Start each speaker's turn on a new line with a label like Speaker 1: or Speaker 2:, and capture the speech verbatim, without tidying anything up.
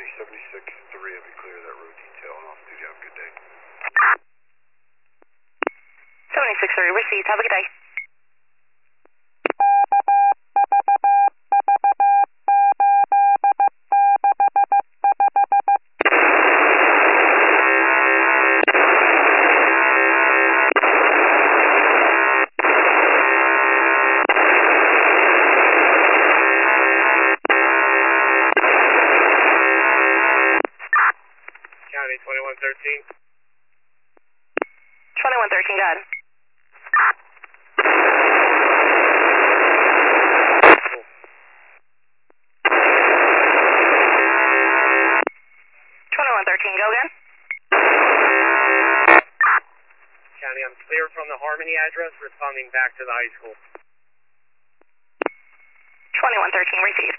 Speaker 1: County seventy-six three, I'll be clear of that road detail and off duty. Have a good day.
Speaker 2: seventy-six three, received. Have a good day.
Speaker 3: County twenty-one thirteen.
Speaker 2: twenty-one thirteen, got it. twenty-one thirteen, go again.
Speaker 3: County, I'm clear from the Harmony address, responding back to the high school.
Speaker 2: twenty-one thirteen, received.